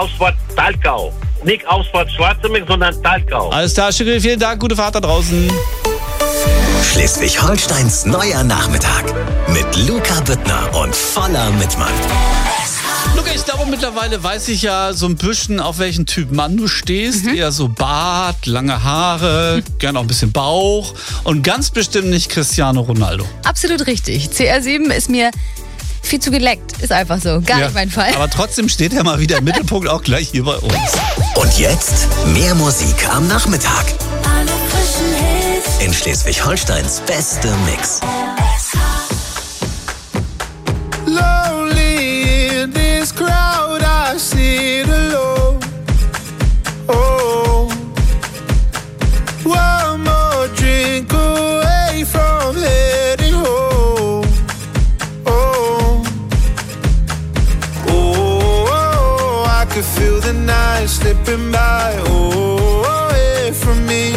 Ausfahrt Talkau. Nicht Ausfahrt Schwarzenberg, sondern Talkau. Alles klar, Schickel, vielen Dank. Gute Fahrt da draußen. Schleswig-Holsteins neuer Nachmittag mit Luca Büttner und voller Mitmann. Luca, ich glaube, mittlerweile weiß ich ja so ein bisschen, auf welchen Typ Mann du stehst. Eher so Bart, lange Haare, gerne auch ein bisschen Bauch und ganz bestimmt nicht Cristiano Ronaldo. Absolut richtig. CR7 ist mir viel zu geleckt. Ist einfach so. Gar nicht mein Fall. Aber trotzdem steht er mal wieder im Mittelpunkt, auch gleich hier bei uns. Und jetzt mehr Musik am Nachmittag. In Schleswig-Holsteins beste Mix. Lonely in this crowd, I sit alone. Oh, one more drink away from heading home. Oh, oh, I could feel the night slipping by. Oh, away from me.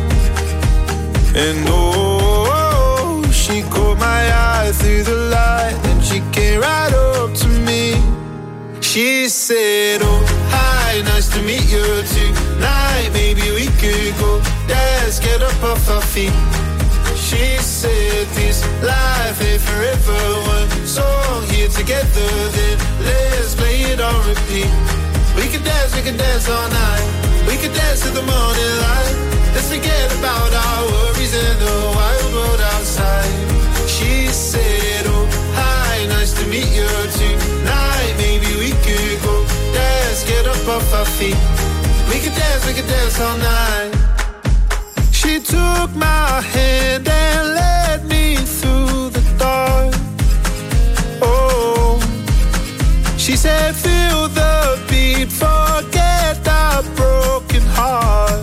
And oh, she caught my eye through the light, and she came right up to me. She said, oh, hi, nice to meet you tonight. Maybe we could go dance, get up off our feet. She said, this life ain't forever. One song here together, then let's play it on repeat. We could dance all night. We could dance till the morning light. Let's forget about our worries and the wild world outside. She said, oh, hi, nice to meet you tonight. Maybe we could go dance, get up off our feet. We could dance all night. She took my hand and led me through the dark. Oh, she said, feel the beat, forget the broken heart.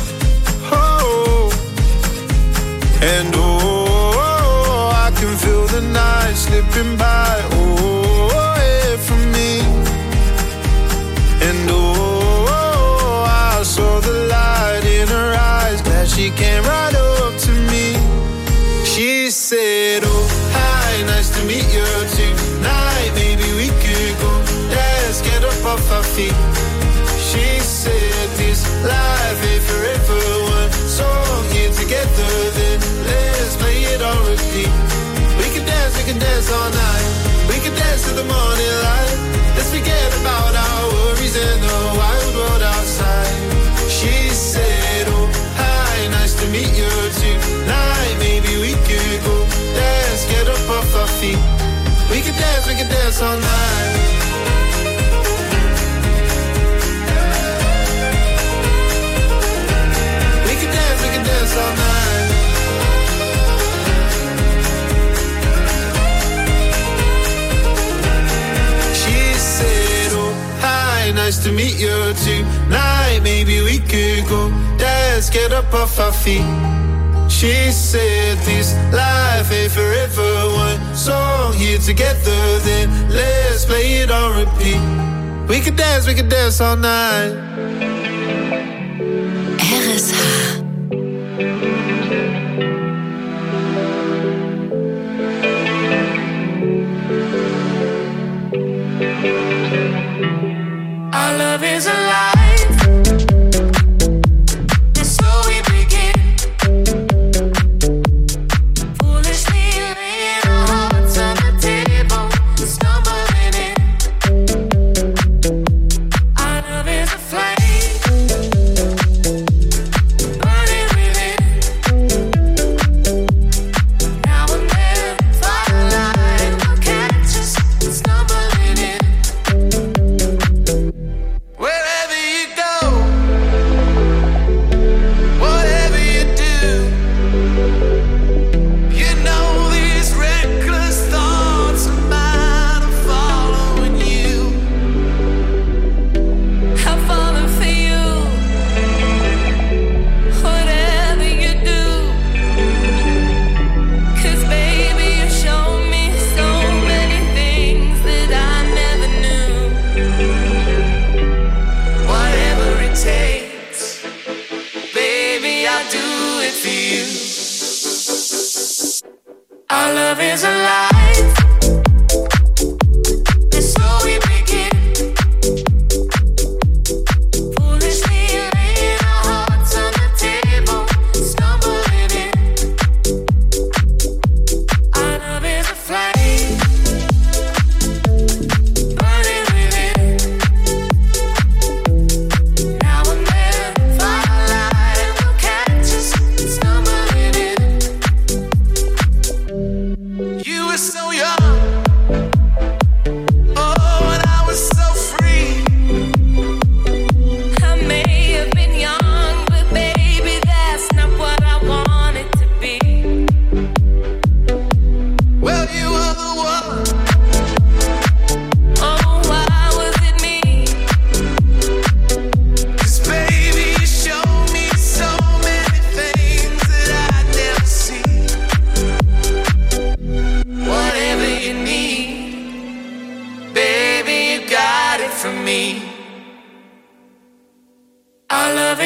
And oh, I can feel the night slipping by, oh, away from me. And oh, I saw the light in her eyes, glad she came right up to me. She said, oh, hi, nice to meet you tonight. Maybe we could go dance, get up off our feet. She said, this life ain't forever. One song here together, then let's play it on repeat. We can dance all night. We can dance till the morning light. Let's forget about our worries and the wild world outside. She said, oh, hi, nice to meet you tonight. Maybe we could go dance, get up off our feet. We can dance all night. Dance all night. She said, oh, hi, nice to meet you tonight. Maybe we could go dance, get up off our feet. She said, this life ain't forever. One song here together, then let's play it on repeat. We could dance all night. RSH. Our love is alive, and so we begin. Foolishly laying our hearts on the table, stumbling in. Our love is a flame, burning within. Now and then, firelight will catch us stumbling in. Wherever you go, whatever you do, you know these reckless thoughts of mine are following you. I've fallen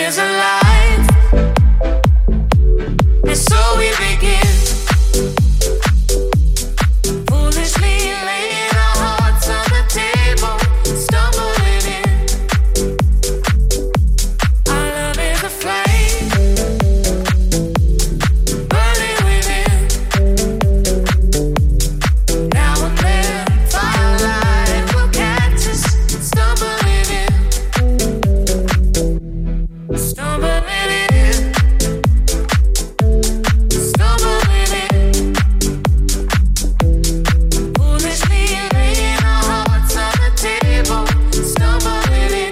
is alive, and so we begin. Foolishly laying our hearts on the table, stumbling in. Our love is a flame, burning within. Now and then, firelight will catch us, stumbling in. Stumbling in. Stumbling in. Foolishly laying our hearts on the table, stumbling in.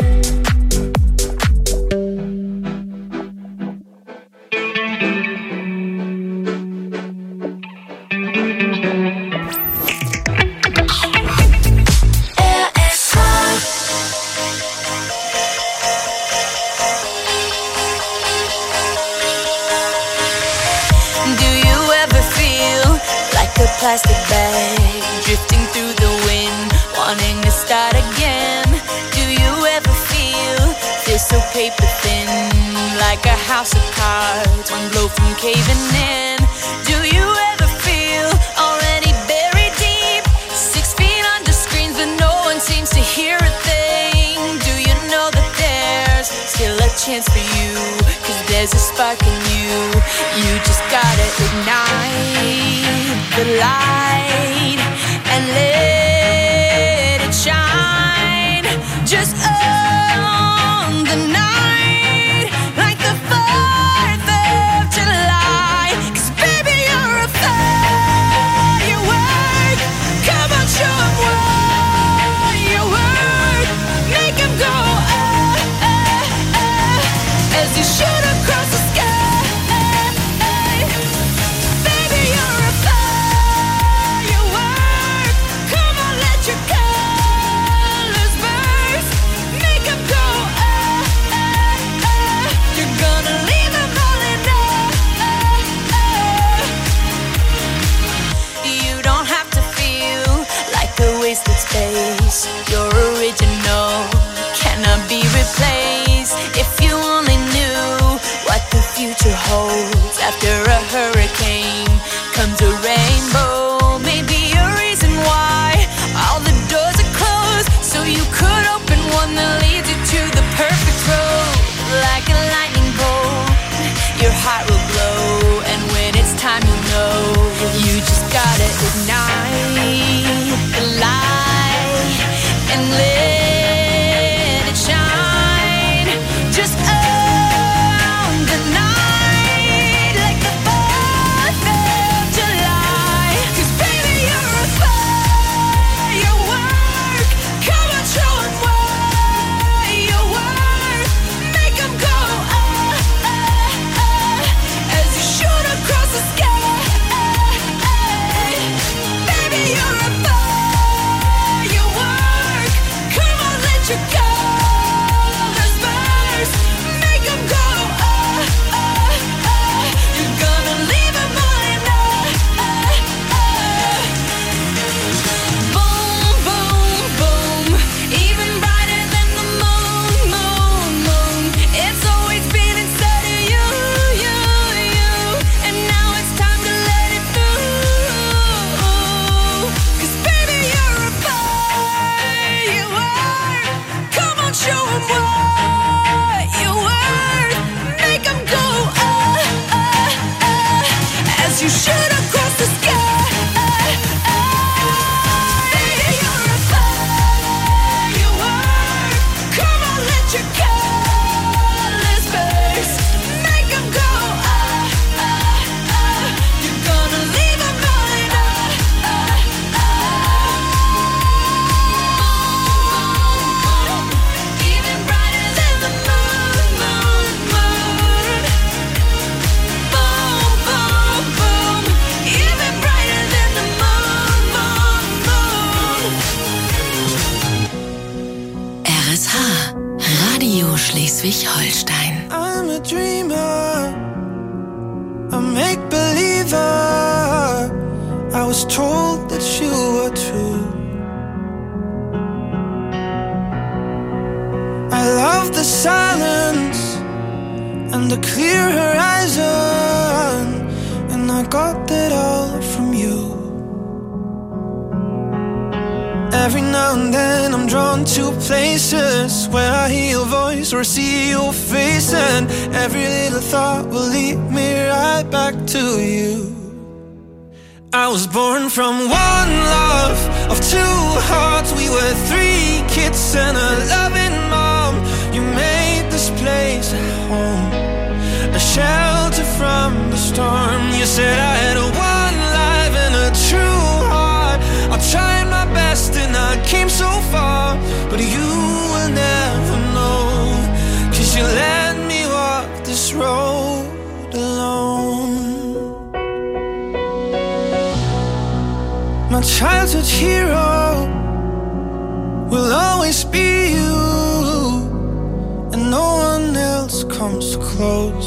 Do you ever feel like a plastic bag drifting through the wind, wanting to start again? Do you ever feel so paper thin, like a house of cards, one blow from caving in? Do you ever feel already buried deep, 6 feet under screens but no one seems to hear a thing? Do you know that there's still a chance for you, 'cause there's a spark in you? You just gotta ignite the light and let it shine. Just own the night like the 4th of July. 'Cause baby, you're a firework. Come on, show 'em what you work. Make 'em go as you shoot across the sky. Baby, you're a firework. Come on, let your colors burst. Make 'em go You're gonna leave 'em all in You don't have to feel like a wasted space. Your original cannot be replaced. If you only knew what the future holds, after a hurricane comes a rainbow. Maybe a reason why all the doors are closed, so you could open one that leads you to the perfect road. Like a lightning bolt, your heart will glow, and when it's time you'll know. You just gotta ignite the light and let it shine. Just own the night like the 4th of July. 'Cause baby, you're a firework. Come on, show 'em what you work. Make 'em go as you shoot across the sky. Baby, you're a firework. Come on, let your colors burst. Make 'em go You're gonna leave 'em all in Boom, boom, boom. Even brighter than the moon, moon, moon. It's always been inside of you, you, you. And now it's time to let it through. 'Cause baby, you're a firework. Come on, show 'em what you worth. Make 'em go as you shoot across the sky. Baby, you're a firework. Come on, let your colors burst. Make 'em go You're gonna leave 'em all in Even brighter than the moon, moon, moon. Boom, boom, boom. Even brighter than the moon, moon, moon. RSH, Radio Schleswig-Holstein. I'm a dreamer, a make-believer. I was told that you were true. I love the silence and a clear horizon, and I got that all from you. Every now and then I'm drawn to places where I hear your voice or see your face, and every little thought will lead me right back to you. I was born from one love of two hearts. We were three kids and a loving mom. You made this place a home, a shelter from the storm. You said I had one life and a true heart. I tried my best and I came so far, but you will never know, 'cause you let me walk this road alone. My childhood hero will always be you, and no one else comes close.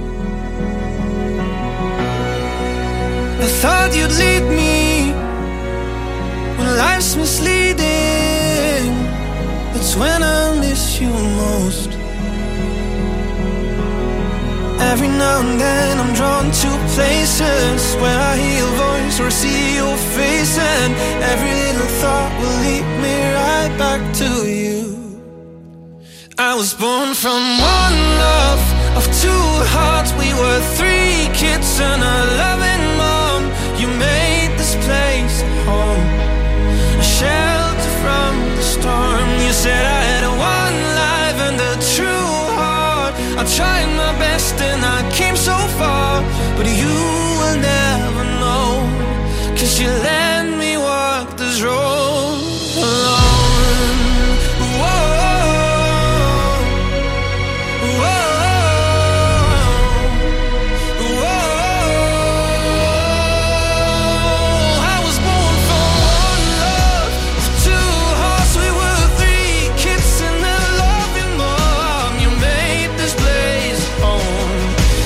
I thought you'd lead me when life's misleading. That's when I miss you most. Every now and then I'm drawn to places where I hear your voice or see your face, and every little thought will lead me right back to you. I was born from one love of two hearts. We were three kids and a loving mom. You made this place a home, a shelter from the storm. You said I had one life and a true heart. I tried my best and I came so far, but you will never know, 'cause you let me walk this road alone. Whoa, whoa, whoa. I was born from one love of two hearts. We were three kids and a loving mom. You made this place home,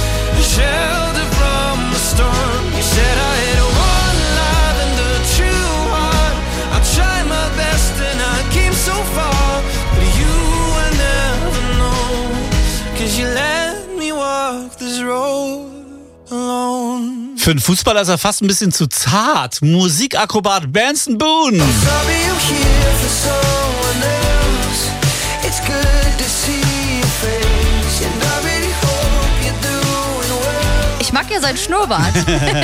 a shelter from the storm. You said I had one life and a true heart. I tried my best and I came so far, but you will never know, 'cause you let me walk this road alone. Für einen Fußballer ist er fast ein bisschen zu zart. Musikakrobat Benson Boone. Sorry I'm here for someone else. It's good to see your face, and I really hope you're doing well. Ich mag ja sein Schnurrbart.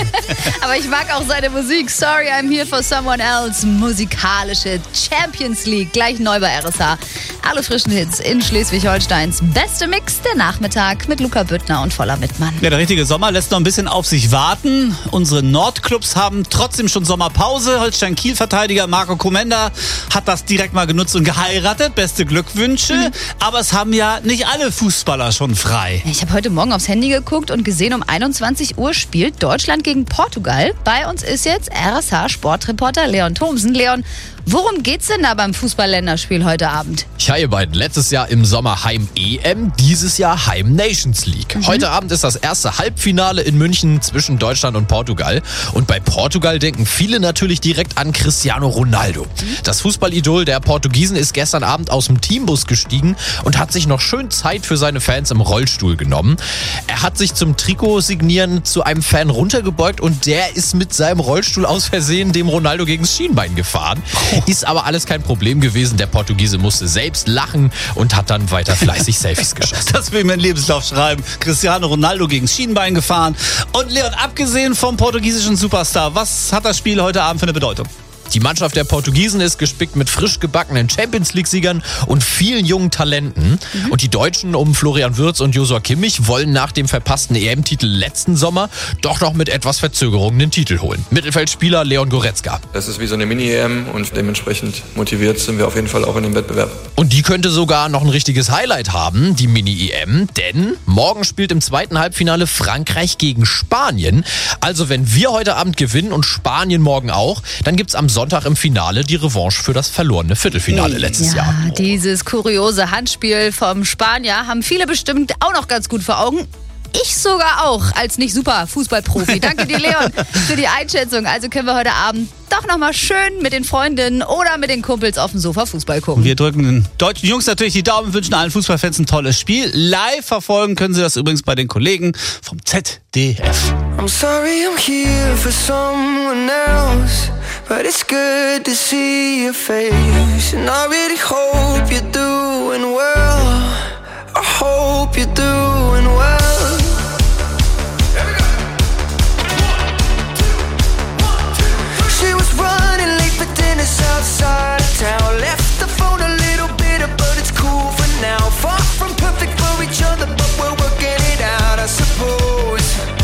Aber ich mag auch seine Musik. Sorry, I'm here for someone else. Musikalische Champions League. Gleich neu bei RSH. Alle frischen Hits in Schleswig-Holsteins beste Mix der Nachmittag mit Luca Büttner und Voller Wittmann. Ja, der richtige Sommer lässt noch ein bisschen auf sich warten. Unsere Nordclubs haben trotzdem schon Sommerpause. Holstein-Kiel-Verteidiger Marco Komenda hat das direkt mal genutzt und geheiratet. Beste Glückwünsche. Aber es haben ja nicht alle Fußballer schon frei. Ich habe heute Morgen aufs Handy geguckt und gesehen, um 21 Uhr spielt Deutschland gegen Portugal. Bei uns ist jetzt RSH-Sportreporter Leon Thomsen. Leon, worum geht's denn da beim Fußball-Länderspiel heute Abend? Ja, ihr beiden, letztes Jahr im Sommer Heim-EM, dieses Jahr Heim-Nations League. Heute Abend ist das erste Halbfinale in München zwischen Deutschland und Portugal. Und bei Portugal denken viele natürlich direkt an Cristiano Ronaldo. Das Fußballidol der Portugiesen ist gestern Abend aus dem Teambus gestiegen und hat sich noch schön Zeit für seine Fans im Rollstuhl genommen. Er hat sich zum Trikot-Signieren zu einem Fan runtergebeugt und der ist mit seinem Rollstuhl aus Versehen dem Ronaldo gegens Schienbein gefahren. Ist aber alles kein Problem gewesen. Der Portugiese musste selbst lachen und hat dann weiter fleißig Selfies geschossen. Das will ich mir in den Lebenslauf schreiben. Cristiano Ronaldo gegen Schienbein gefahren. Und Leon, abgesehen vom portugiesischen Superstar, was hat das Spiel heute Abend für eine Bedeutung? Die Mannschaft der Portugiesen ist gespickt mit frisch gebackenen Champions-League-Siegern und vielen jungen Talenten. Und die Deutschen um Florian Wirtz und Joshua Kimmich wollen nach dem verpassten EM-Titel letzten Sommer doch noch mit etwas Verzögerung den Titel holen. Mittelfeldspieler Leon Goretzka. Das ist wie so eine Mini-EM und dementsprechend motiviert sind wir auf jeden Fall auch in dem Wettbewerb. Und die könnte sogar noch ein richtiges Highlight haben, die Mini-EM, denn morgen spielt im zweiten Halbfinale Frankreich gegen Spanien. Also wenn wir heute Abend gewinnen und Spanien morgen auch, dann gibt's am Sonntag im Finale die Revanche für das verlorene Viertelfinale letztes Jahr. Dieses kuriose Handspiel vom Spanier haben viele bestimmt auch noch ganz gut vor Augen. Ich sogar auch, als nicht super Fußballprofi. Danke dir, Leon, für die Einschätzung. Also können wir heute Abend doch nochmal schön mit den Freundinnen oder mit den Kumpels auf dem Sofa Fußball gucken. Wir drücken den deutschen Jungs natürlich die Daumen, wünschen allen Fußballfans ein tolles Spiel. Live verfolgen können Sie das übrigens bei den Kollegen vom ZDF. I'm sorry I'm here for someone else, but it's good to see your face. And I really hope you're doing well. I hope you're doing well. She was running late for dinner outside of town. Left the phone a little bitter, but it's cool for now. Far from perfect for each other, but we're working it out, I suppose.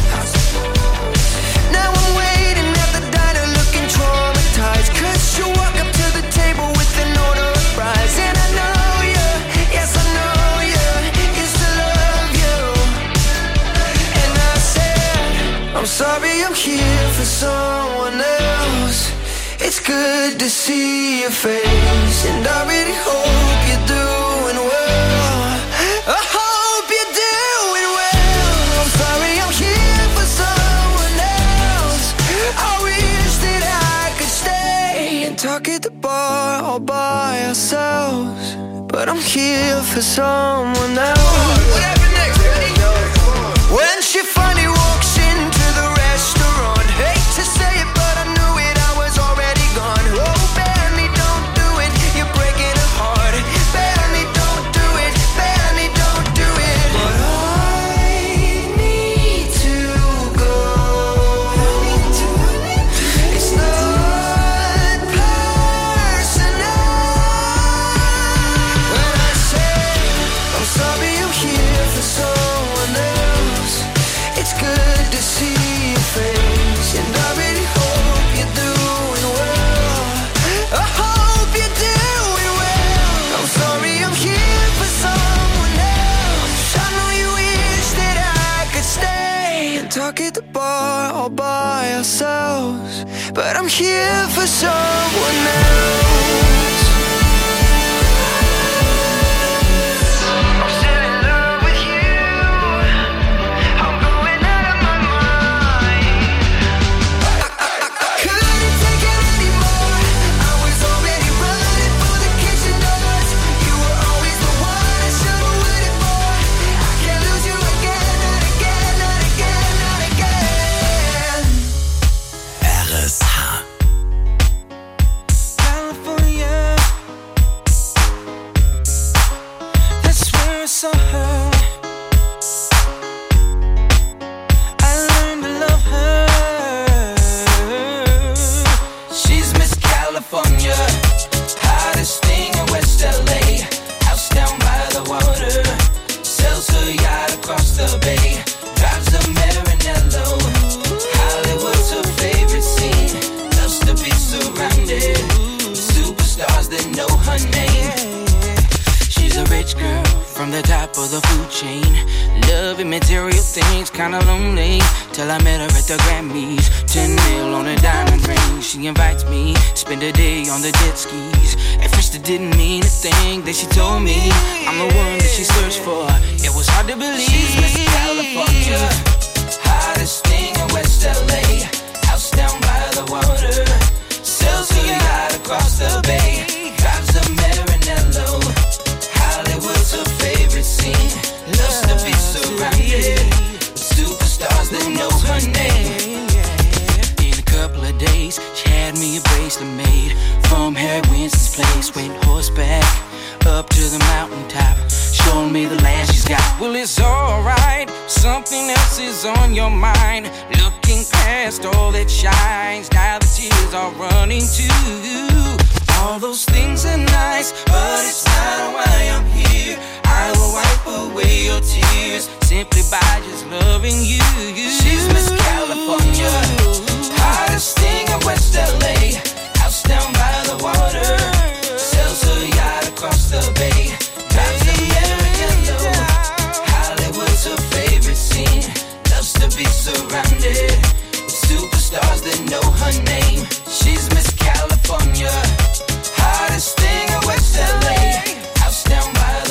Now I'm waiting at the diner looking traumatized, 'cause you walk up to the table with an order of fries. And I know you, yes I know you, used to love you. And I said, I'm sorry I'm here for someone else. It's good to see your face, and I really hope you're doing well. I hope you're doing well. I'm sorry I'm here for someone else. I wish that I could stay and talk at the bar all by ourselves, but I'm here for someone else. What happened next? When she finally walks into the restaurant, hate to say it, but I knew it, I was already gone. Oh, Benny, don't do it, you're breaking her heart. Benny, don't do it, Benny, don't do it. But I need to go. It's not personal. When I say I'm sorry I'm here for someone else, it's good to see your face, and I really hope you're doing well. I hope you're doing well. I'm sorry I'm here for someone else. I know you wish that I could stay and talk at the bar all by ourselves, but I'm here for someone else. I'm still in love with you. I'm going out of my mind. I couldn't take it anymore. I was already running for the kitchen doors. You were always the one I should have waited for. I can't lose you again, not again, not again, not again. RSH. California, that's where I saw her. I learned to love her. She's Miss California, hottest thing in West LA. House down by the water, sells her yacht across the bay, drives a Maranello. Hollywood's her favorite scene, loves to be surrounded with superstars that know her name. She's a rich girl from the top of the food chain, loving material things, kinda lonely, till I met her at the Grammys. 10 mil on a diamond ring, she invites me, spend a day on the jet skis. At first it didn't mean a thing that she told me I'm the one that she searched for. It was hard to believe. She's Miss California, hottest thing in West LA. House down by the water, sells her yacht across the bay, drives a Maranello. Hollywood's her favorite scene, loves to be surrounded with superstars that know her name. In a couple of days, she had me a bracelet made from Harry Winston's place. Went horseback up to the mountaintop, showing me the land she's got. Well, it's alright, something else is on your mind. Looking past all that shines, now the tears are running too. All those things are nice, but it's not why I'm here. I will wipe away your tears simply by just loving you. She's Miss California, hottest thing in West LA. House down by the water, sells her yacht across the bay, drives a Maranello. Hollywood's her favorite scene, loves to be surrounded with superstars that know her name. She's Miss California, hottest thing in West LA. House down by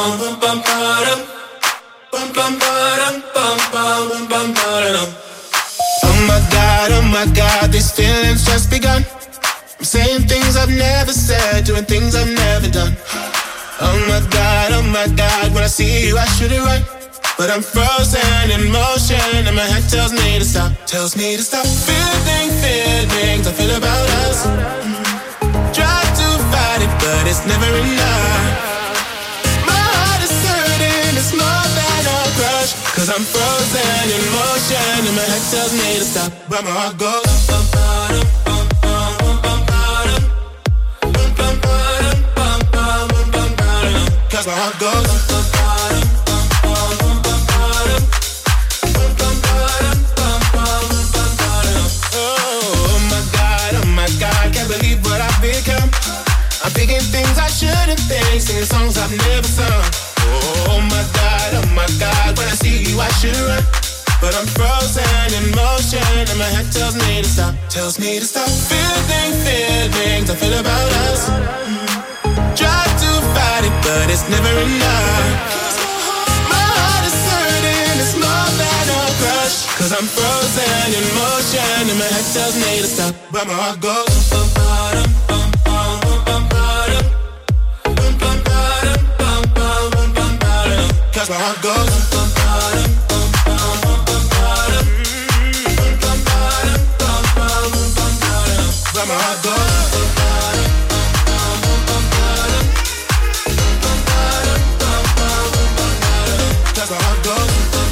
Oh my God, these feelings just begun. I'm saying things I've never said, doing things I've never done. Oh my God, when I see you I should it right. But I'm frozen in motion and my head tells me to stop. Feeling feelings I feel about us. Try to fight it but it's never enough. My heart is hurting, it's more than a crush. Cause I'm frozen in motion and my head tells me to stop. But my heart goes cause my heart goes. Oh my God, can't believe what I've become. I'm thinking things I shouldn't think, singing songs I've never sung. Oh my God, when I see you I should run. But I'm frozen in motion and my head tells me to stop. Feeling feelings I feel about us. Try to fight it but it's never enough. My heart is hurting, it's more than a crush. Cause I'm frozen in motion and my head tells me to stop. But my heart goes cause my heart goes. But my heart goes. Cause my heart goes.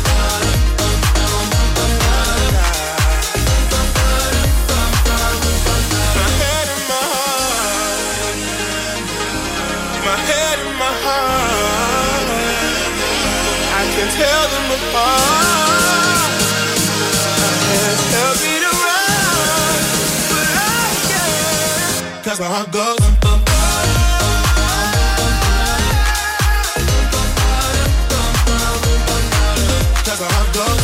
My head and my heart. My head and my heart. I can tell them apart. My head tells me to run, but I can't. Cause my heart goes. Cause my heart goes.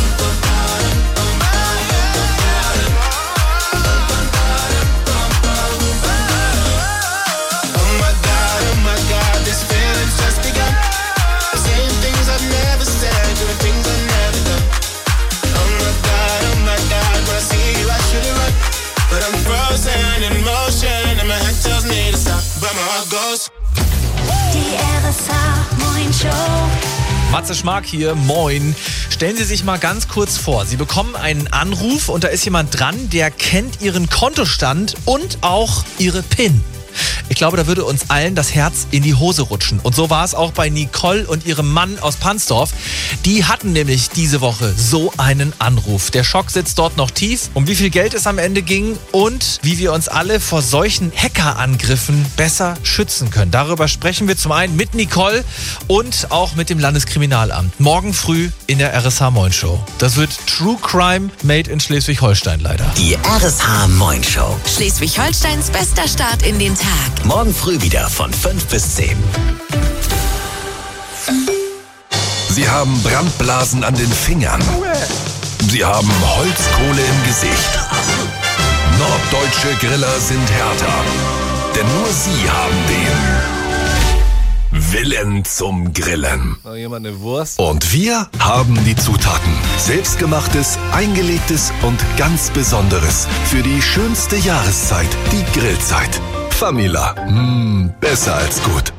Oh my God, this feeling's just begun. Saying things I've never said, doing things I've never done. Oh my God, when I see you I should've run. But I'm frozen in motion and my head tells me to stop. But my heart goes. Die RSA Moin Show. Matze Schmark hier, moin. Stellen Sie sich mal ganz kurz vor, Sie bekommen einen Anruf und da ist jemand dran, der kennt Ihren Kontostand und auch Ihre PIN. Ich glaube, da würde uns allen das Herz in die Hose rutschen. Und so war es auch bei Nicole und ihrem Mann aus Pansdorf. Die hatten nämlich diese Woche so einen Anruf. Der Schock sitzt dort noch tief. Um wie viel Geld es am Ende ging und wie wir uns alle vor solchen Hackerangriffen besser schützen können. Darüber sprechen wir zum einen mit Nicole und auch mit dem Landeskriminalamt. Morgen früh in der RSH Moin Show. Das wird True Crime made in Schleswig-Holstein leider. Die RSH Moin Show. Schleswig-Holsteins bester Start in den Tag. Morgen früh wieder von 5 bis 10. Sie haben Brandblasen an den Fingern. Sie haben Holzkohle im Gesicht. Norddeutsche Griller sind härter. Denn nur sie haben den Willen zum Grillen. Noch jemand eine Wurst? Und wir haben die Zutaten. Selbstgemachtes, eingelegtes und ganz Besonderes. Für die schönste Jahreszeit, die Grillzeit. Famila. Besser als gut.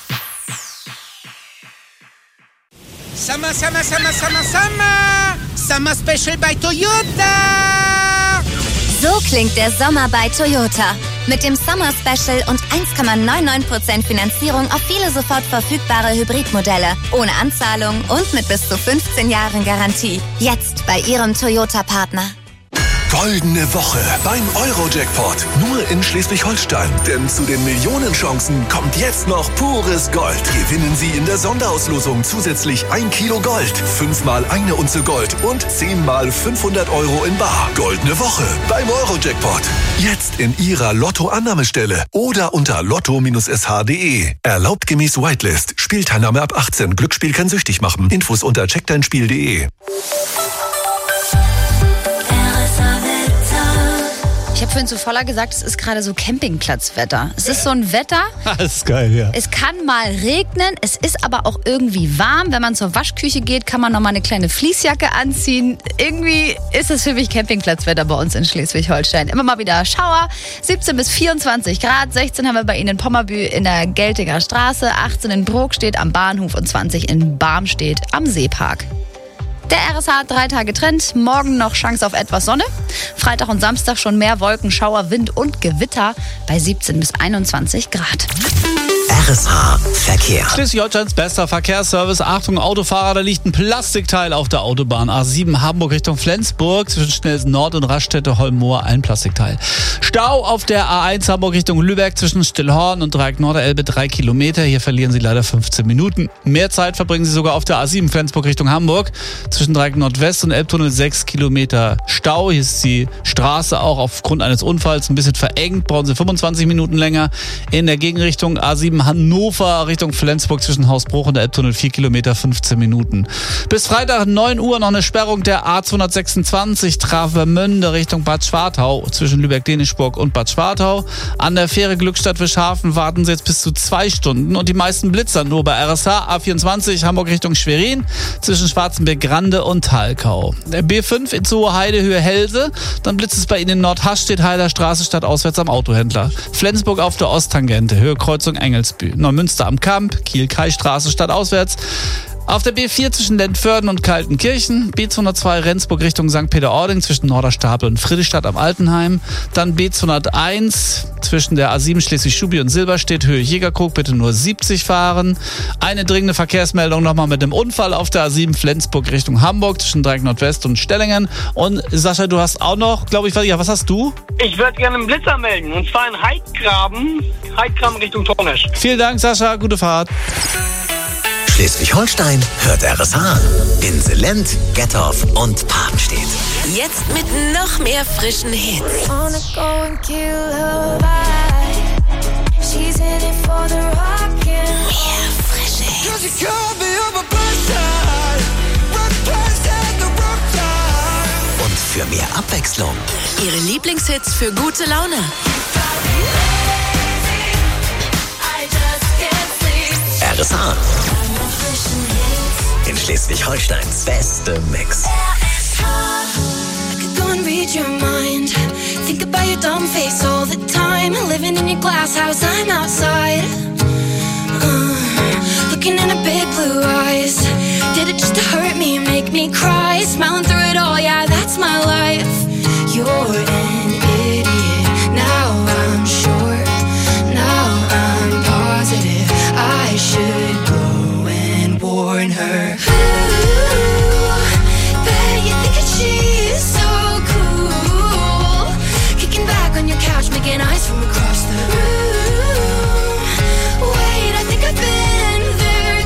Summer, Summer, Summer, Summer, Summer! Summer Special bei Toyota! So klingt der Sommer bei Toyota. Mit dem Summer Special und 1,99% Finanzierung auf viele sofort verfügbare Hybridmodelle. Ohne Anzahlung und mit bis zu 15 Jahren Garantie. Jetzt bei Ihrem Toyota-Partner. Goldene Woche beim Euro-Jackpot. Nur in Schleswig-Holstein. Denn zu den Millionenchancen kommt jetzt noch pures Gold. Gewinnen Sie in der Sonderauslosung zusätzlich 1 Kilo Gold, 5-mal eine Unze Gold und 10-mal 500 € in bar. Goldene Woche beim Euro-Jackpot. Jetzt in Ihrer Lotto-Annahmestelle oder unter lotto-sh.de. Erlaubt gemäß Whitelist. Spielteilnahme ab 18. Glücksspiel kann süchtig machen. Infos unter checkdeinspiel.de. Ich habe vorhin zu Voller gesagt, es ist gerade so Campingplatzwetter. Es ist so ein Wetter. Das ist geil, ja. Es kann mal regnen, es ist aber auch irgendwie warm. Wenn man zur Waschküche geht, kann man noch mal eine kleine Fließjacke anziehen. Irgendwie ist es für mich Campingplatzwetter bei uns in Schleswig-Holstein. Immer mal wieder Schauer, 17 bis 24 Grad, 16 haben wir bei Ihnen in Pommerbü in der Geltinger Straße, 18 in Brokstedt am Bahnhof und 20 in Barmstedt am Seepark. Der RSH 3 Tage Trend, morgen noch Chance auf etwas Sonne. Freitag und Samstag schon mehr Wolken, Schauer, Wind und Gewitter bei 17 bis 21 Grad. RSH Verkehr. Schleswig-Holsteins bester Verkehrsservice. Achtung, Autofahrer, da liegt ein Plastikteil auf der Autobahn. A7 Hamburg Richtung Flensburg, zwischen Schnelsen Nord und Raststätte Holmoor, ein Plastikteil. Stau auf der A1 Hamburg Richtung Lübeck, zwischen Stillhorn und Dreieck Norderelbe, 3 Kilometer. Hier verlieren Sie leider 15 Minuten. Mehr Zeit verbringen Sie sogar auf der A7 Flensburg Richtung Hamburg, zwischen Dreieck Nordwest und Elbtunnel, 6 Kilometer Stau. Hier ist die Straße auch aufgrund eines Unfalls ein bisschen verengt, brauchen Sie 25 Minuten länger. In der Gegenrichtung A7 Hannover Richtung Flensburg, zwischen Hausbruch und der Elbtunnel, 4 Kilometer, 15 Minuten. Bis Freitag 9 Uhr noch eine Sperrung der A226 Travemünde Richtung Bad Schwartau, zwischen Lübeck-Dänischburg und Bad Schwartau. An der Fähre Glückstadt-Wischhafen warten Sie jetzt bis zu 2 Stunden und die meisten Blitzer nur bei RSH. A24 Hamburg Richtung Schwerin, zwischen Schwarzenberg-Grande und Thalkau. Der B5 in Hohe Höhe Helse, dann blitzt es bei Ihnen in Nordhastedt, Heiler Straße stadtauswärts am Autohändler. Flensburg auf der Osttangente, Höhe Kreuzung Engelsbü. Neumünster am Kamp, Kiel-Kai-Straße stadtauswärts. Auf der B4 zwischen Lentförden und Kaltenkirchen, B202 Rendsburg Richtung St. Peter-Ording zwischen Norderstapel und Friedrichstadt am Altenheim, dann B201 zwischen der A7 Schleswig-Schubi und Silberstedt, Höhe Jägerkrug, bitte nur 70 fahren. Eine dringende Verkehrsmeldung nochmal mit dem Unfall auf der A7 Flensburg Richtung Hamburg zwischen Dreieck Nordwest und Stellingen. Und Sascha, du hast auch noch, glaube ich, was hast du? Ich würde gerne einen Blitzer melden, und zwar in Heidgraben Richtung Tornesch. Vielen Dank, Sascha, gute Fahrt. Schleswig-Holstein hört RSH. In Selent, Gettorf und Papenstedt. Jetzt mit noch mehr frischen Hits. Mehr frische Hits. Und für mehr Abwechslung. Ihre Lieblingshits für gute Laune. RSH. In Schleswig-Holsteins beste Mix. I could go and read your mind. Think about your dumb face all the time. Living in your glass house, I'm outside. Looking in her big blue eyes. Did it just to hurt me, make me cry? Smiling through it all, yeah, that's my life. You're an idiot. Now I'm sure. Now I'm positive. I should go and warn her. Ooh, bet you think that she's so cool. Kicking back on your couch, making eyes from across the room. Wait, I think I've been there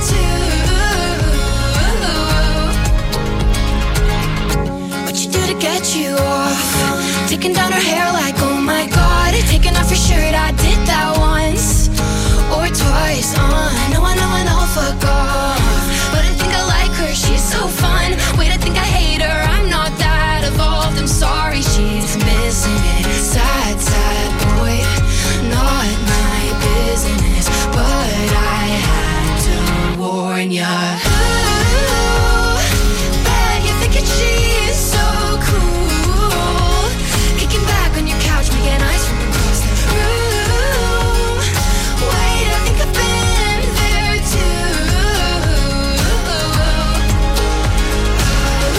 too. What you do to get you off? Taking down her hair like, oh my god. Taking off your shirt, I did that once or twice. I know, fuck off. But I think I like her, she's so fun. Wait, I think I hate her, I'm not that evolved. I'm sorry, she's missing it. Sad, sad boy, not my business. But I had to warn ya. Ooh, bet you're thinking she's so cool. Kicking back on your couch, making eyes from across the room. Wait, I think I've been there too.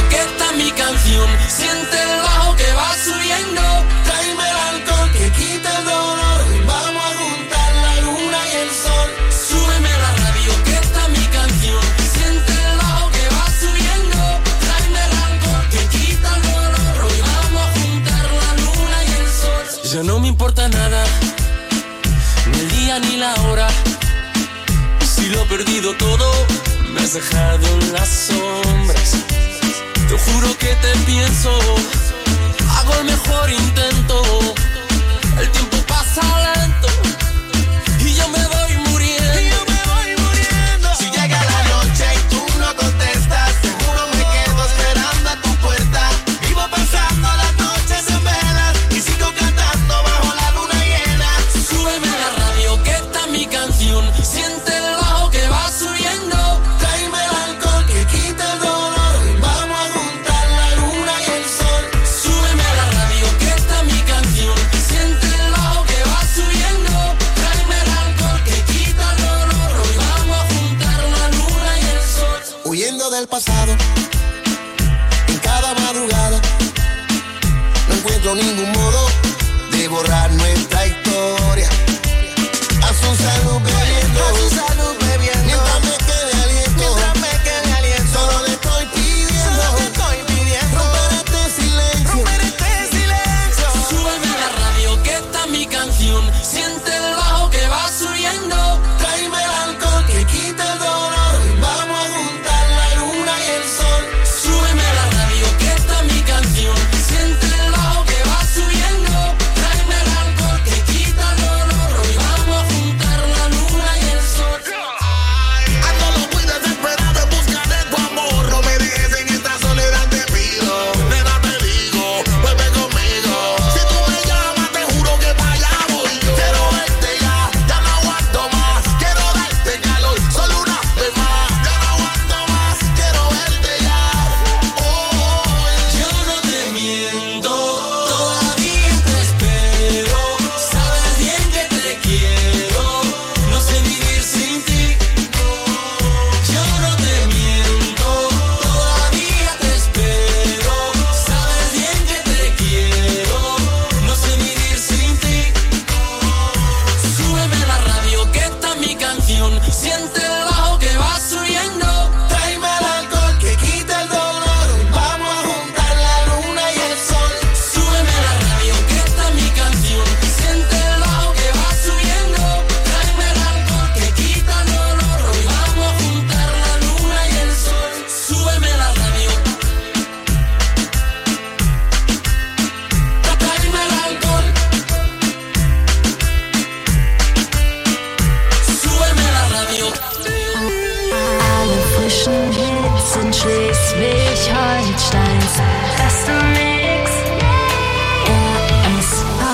que esta es mi canción. Siente el bajo que va subiendo. Tráeme el alcohol que quita el dolor. Vamos a juntar la luna y el sol. Súbeme la radio que esta es mi canción. Siente el bajo que va subiendo. Tráeme el alcohol que quita el dolor. Hoy vamos a juntar la luna y el sol. Ya no me importa nada, ni el día ni la hora. Si lo he perdido todo, me has dejado en las sombras. Te juro que te pienso, hago el mejor intento. El tiempo pasa lento y yo me voy muriendo. Si llega la noche y tú no contestas, seguro me quedo esperando a tu puerta. Vivo pasando las noches en velas y sigo cantando bajo la luna llena. Súbeme la radio que esta es mi canción. Siente el bajo que va subiendo. Tráeme el alcohol que quita el dolor. Vamos a juntar la luna y el sol. Súbeme la radio que esta es mi canción. Siente el bajo que va subiendo. Tráeme el alcohol que quita el dolor. Hoy vamos a juntar la luna y el sol. Huyendo del pasado, en cada madrugada, no encuentro ningún modo de borrar nuestra historia. A su salud bebiendo, mientras me quede aliento, solo le estoy pidiendo, romper este silencio. Súbeme la radio que esta es mi canción. Siente el bajo que va subiendo. Tráeme el alcohol que quita el dolor. Vamos a juntar la luna y el sol. Súbeme la radio que esta es mi canción. Siente el bajo que va subiendo. Tráeme el alcohol que quita el dolor. Hoy vamos a juntar la luna y el sol. Ando loco y desesperado en busca de tu amor. No me dejes en esta soledad, te pido. Nena, te digo, vuelve conmigo. Si tú me llamas, te juro que para allá voy yo. Quiero verte ya no aguanto más. Quiero darte calor, solo una vez más. Ya no aguanto más, quiero verte ya. Yo no te miento, todavía te espero. Sabes bien que te quiero, no sé vivir sin ti. Yo no te miento, todavía te espero. Sabes bien que te quiero, no sé vivir sin ti. Súbeme la radio que esta es mi canción. Siente el bajo que va subiendo. Tráeme el alcohol que quita el dolor. Vamos a juntar la luna y el sol. Súbeme la radio que esta es mi canción. Siente el bajo que va subiendo. Tráeme el alcohol que quita el dolor. Hoy vamos a juntar la luna y el sol. Súbeme la radio. Tráeme el alcohol. Súbeme la radio. Alle frischen Hits in Schleswig-Holsteins. Bester Mix. RSA.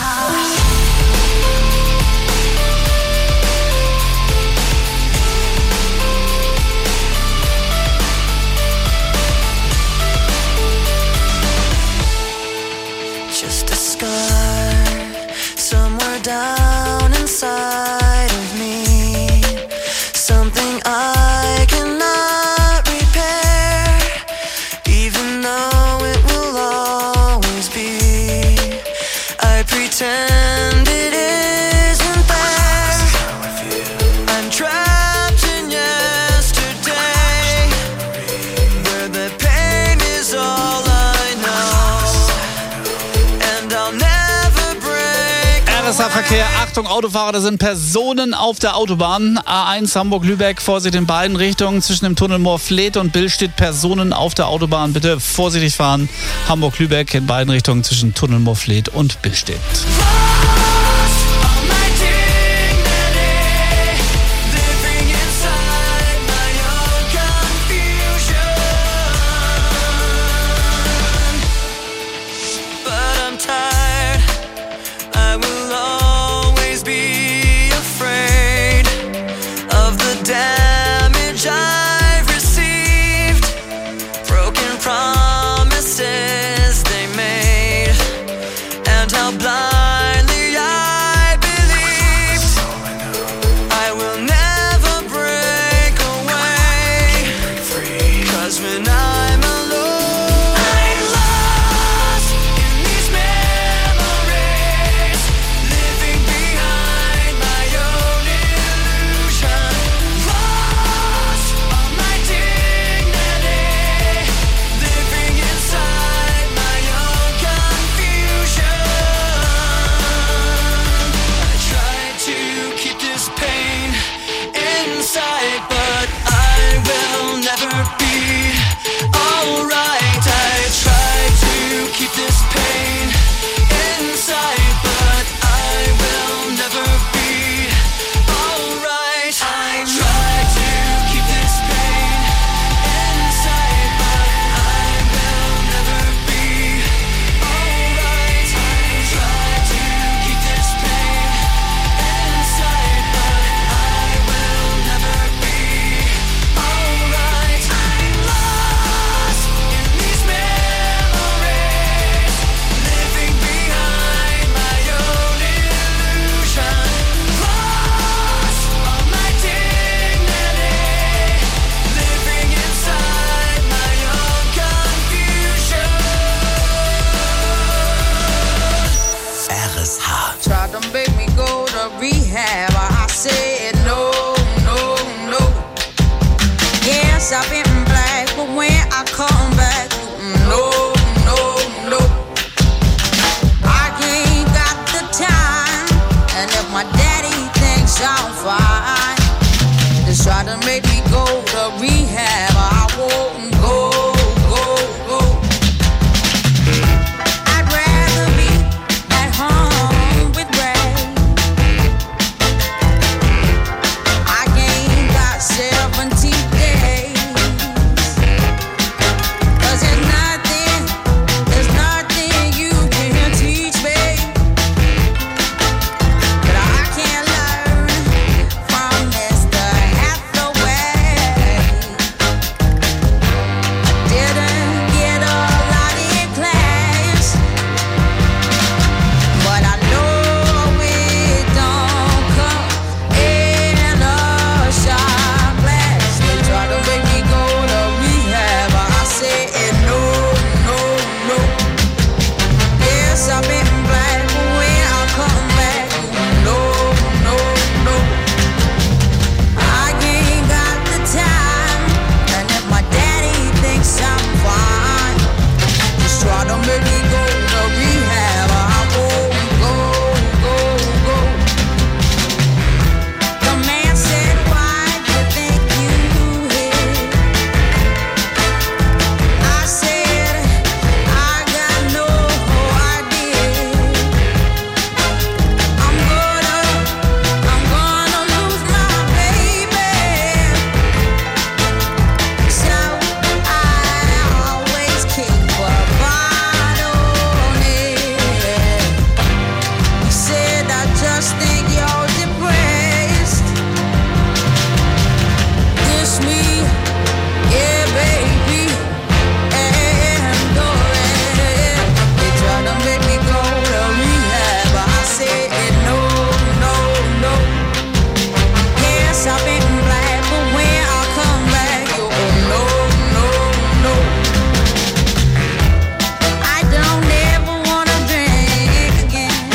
Just a scar somewhere down inside of me. Something I cannot repair, even though it will always be. I pretend it isn't there. I'm trapped in yesterday, where the pain is all I know, and I'll never break. RSA-Verkehr, Achtung, Autofahrer, da sind Personen auf der Autobahn. A1 Hamburg-Lübeck, Vorsicht in beiden Richtungen. Zwischen dem Tunnel Moorfleet und Bill steht Personen auf der Autobahn. Bitte vorsichtig fahren. Hamburg-Lübeck in beiden Richtungen zwischen Tunnel Moorfleet und Bill steht. But I'm tired. I will always be afraid of the damage I've received. Broken promises they made, and how blind to rehab. I said no, no, no. Yes, I've been black, but when I come back, no, no, no. I ain't got the time, and if my daddy thinks I'm fine, just try to make me go to rehab. I won't go, go, go. I'd rather be at home with Ray. I ain't got 70 days. 'Cause there's nothing you can teach me that I can't learn from Mr. Hathaway. Didn't get a lot in class, but I know it don't come in a shot glass. They try to make me go to rehab. I said no, no, no. Yes, I've been black, but when I come back, no, no, no. I ain't got the time, and if my daddy thinks I'm fine, just try to make me go to rehab. I won't go, go, go. The man said, why do you think you hit? I said, I got no idea. I'm gonna lose my baby. So I always keep a bottle on it. He said, I just think you're depressed. This me, yeah, baby, and go ahead. They try to make me go to rehab. I said no, no, no. Yes, I've been black, but when I come back, oh no, no, no. I don't ever wanna drink again.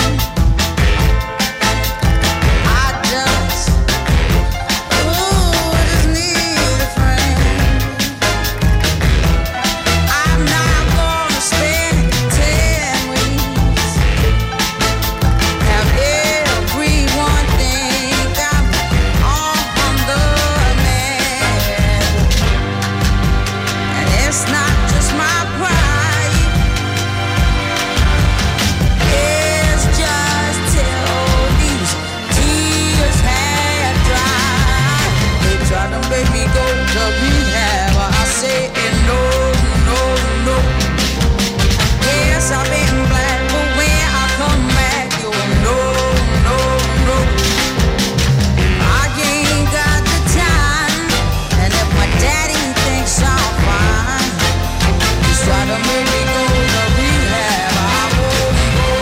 I just need a friend. I'm not gonna spend 10 weeks. Have everyone think I'm on the man. And it's not just my pride. It's just till these tears have dried. They try to make me go to rehab. I say no, no, no. Yes, I've been black, but when I come back, you no, no, no. I ain't got the time, and if my daddy thinks I'm fine, just try to make me go to rehab. I won't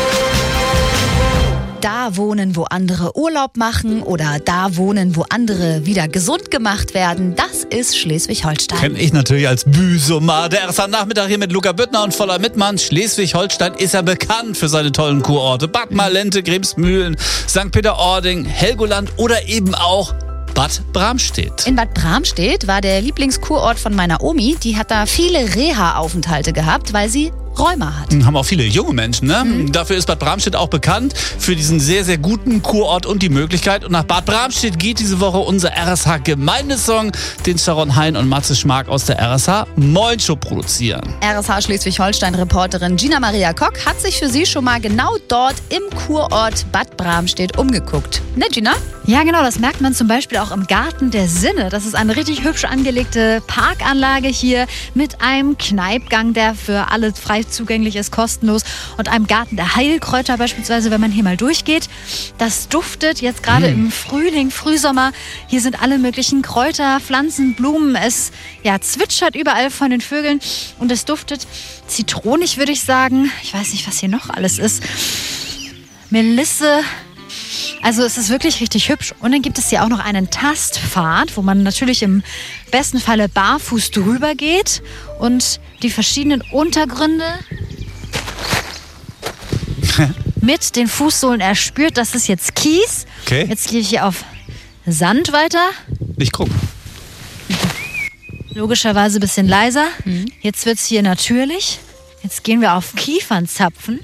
go. Da wohnen, wo andere Urlaub machen oder da wohnen, wo andere wieder gesund gemacht werden, das ist Schleswig-Holstein. Kenn ich natürlich als Büsumer. Der RSA Nachmittag hier mit Luca Büttner und voller Mitmann. Schleswig-Holstein ist ja bekannt für seine tollen Kurorte. Bad Malente, Grimsmühlen, St. Peter-Ording, Helgoland oder eben auch Bad Bramstedt. In Bad Bramstedt war der Lieblingskurort von meiner Omi. Die hat da viele Reha-Aufenthalte gehabt, weil sie Rheuma hat. Haben auch viele junge Menschen, ne? Dafür ist Bad Bramstedt auch bekannt, für diesen sehr, sehr guten Kurort und die Möglichkeit. Und nach Bad Bramstedt geht diese Woche unser RSH-Gemeindesong, den Sharon Hein und Matze Schmark aus der RSH Moin Show produzieren. RSH Schleswig-Holstein-Reporterin Gina Maria Kock hat sich für Sie schon mal genau dort im Kurort Bad Bramstedt umgeguckt. Ne, Gina? Ja, genau, das merkt man zum Beispiel auch im Garten der Sinne. Das ist eine richtig hübsch angelegte Parkanlage hier mit einem Kneipgang, der für alle frei zugänglich ist, kostenlos, und einem Garten der Heilkräuter beispielsweise, wenn man hier mal durchgeht. Das duftet jetzt gerade im Frühling, Frühsommer. Hier sind alle möglichen Kräuter, Pflanzen, Blumen. Es zwitschert überall von den Vögeln und es duftet zitronig, würde ich sagen. Ich weiß nicht, was hier noch alles ist. Melisse. Also es ist wirklich richtig hübsch. Und dann gibt es hier auch noch einen Tastpfad, wo man natürlich im besten Falle barfuß drüber geht und die verschiedenen Untergründe mit den Fußsohlen erspürt, das ist jetzt Kies. Okay. Jetzt gehe ich hier auf Sand weiter. Nicht gucken. Logischerweise ein bisschen leiser. Jetzt wird es hier natürlich. Jetzt gehen wir auf Kiefernzapfen.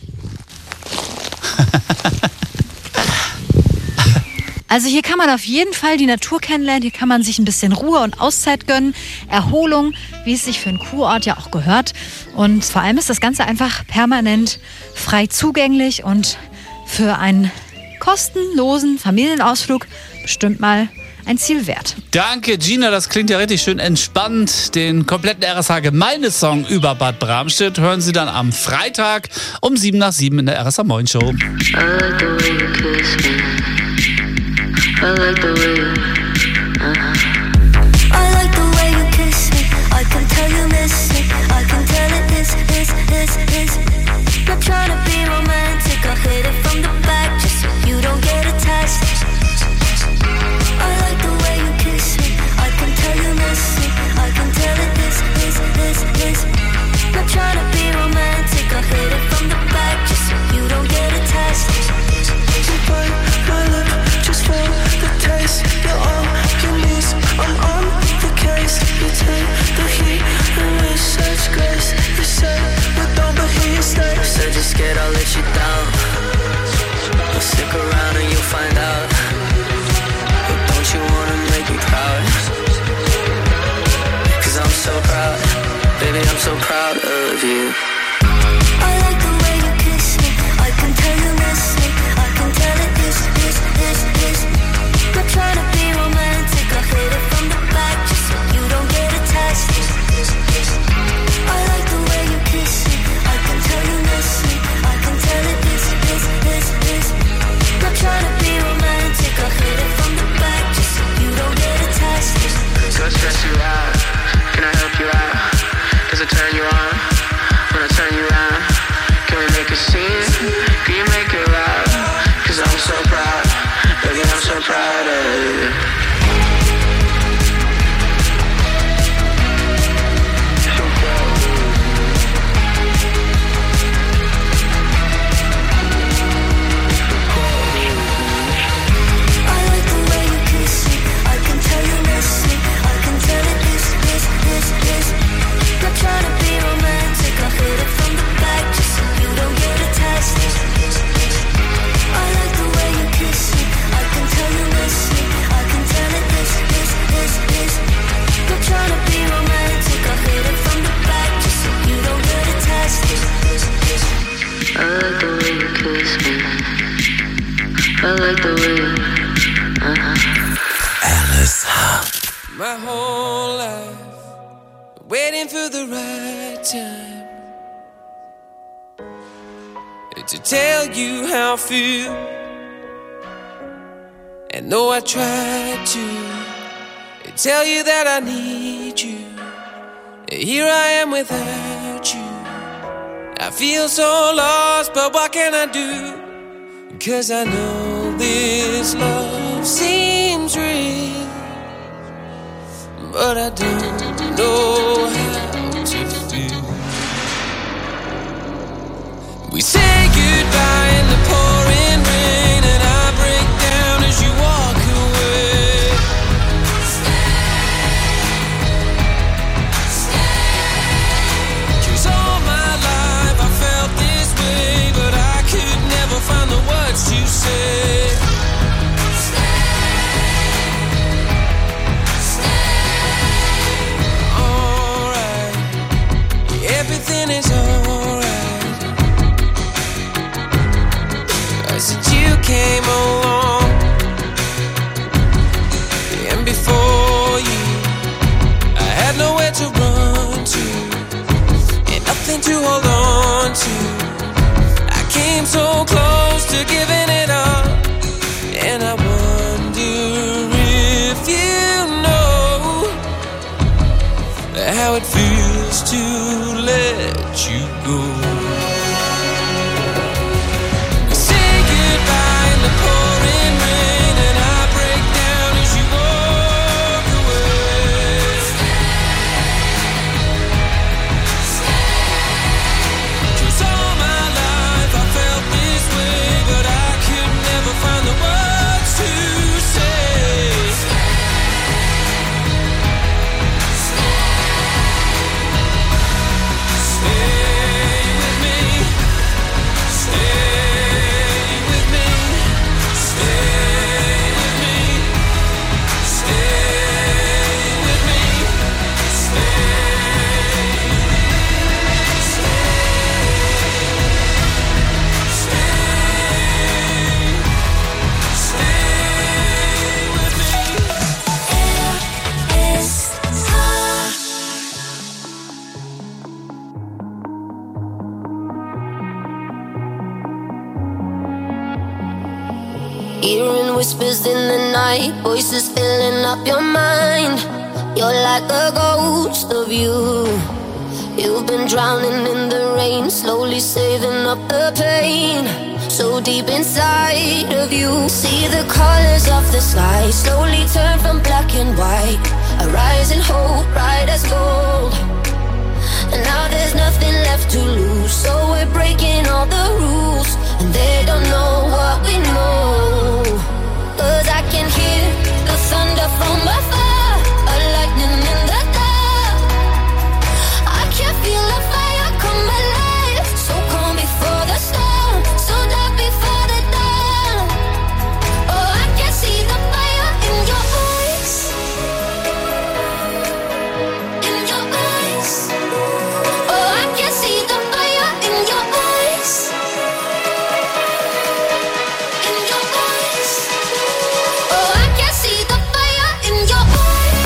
Also hier kann man auf jeden Fall die Natur kennenlernen. Hier kann man sich ein bisschen Ruhe und Auszeit gönnen. Erholung, wie es sich für einen Kurort ja auch gehört. Und vor allem ist das Ganze einfach permanent frei zugänglich und für einen kostenlosen Familienausflug bestimmt mal ein Ziel wert. Danke, Gina. Das klingt ja richtig schön entspannt. Den kompletten RSH Gemeindesong über Bad Bramstedt hören Sie dann am Freitag um 7:07 in der RSH Morning Show. I like the way you I like the way you kiss me. I can tell you miss it. I can tell it is. Not trying to be romantic. I hit it from the back just so you don't get attached. I like the way you kiss me. I can tell you miss it. I can tell it is. Not trying to be romantic. I hit it from the back just so you don't get attached. You bite my lip just for the taste. You're on your knees, I'm on the case. You take the heat and with such grace. You say we're done but here you stay. Said you're scared I'll let you down. Well, stick around and you'll find out. But don't you wanna make me proud? Cause I'm so proud. Baby, I'm so proud of you. I like the way you kiss me. I can tell you miss me. I can tell it is. Not trying to be romantic. I hit it from the back just so you don't get attached. I like the way you kiss me. I can tell you miss me. I can tell it is. Not trying to be romantic. I hit it from the back just so you don't get attached. Go stress you out. Can I help you out? Does it turn you on? When I turn you around, can we make a scene? Can you make it loud? Cause I'm so proud. Baby, I'm so proud of you. Trying to be romantic, I hit it from the back just so you don't get attached. I like the way you kiss me. I can tell you miss me. I can tell it is. Not trying to be romantic, I hit it from the back just so you don't get attached. I like the way you kiss me. I like the way you RSH. My whole life waiting for the right time to tell you how I feel. And though I tried to tell you that I need you, here I am without you. I feel so lost, but what can I do? 'Cause I know this love seems real, but I don't know how to feel. We say goodbye in the pouring rain, and I break down as you walk away. Cause all my life I felt this way, but I could never find the words to say. Everything is alright. Since you came along, and before you, I had nowhere to run to, and nothing to hold on to. I came so close to giving it up, and I wonder if you know how it feels to let you go. We say goodbye in the pouring rain, and I break down as you walk away. Cause all my life I felt this way, whispers in the night, voices filling up your mind. You're like a ghost of you. You've been drowning in the rain, slowly saving up the pain. So deep inside of you, see the colors of the sky slowly turn from black and white. A rising hope, bright as gold. And now there's nothing left to lose, so we're breaking all the rules. And they don't know what we know. 'Cause I can hear the thunder from afar, a lightning in the dark. I can feel the fire come alive, so calm before the storm, so dark before the dawn. Oh, I can see the fire in your eyes, in your eyes. Oh, I can see the fire in your eyes, in your eyes. Oh, I can see the fire in your eyes.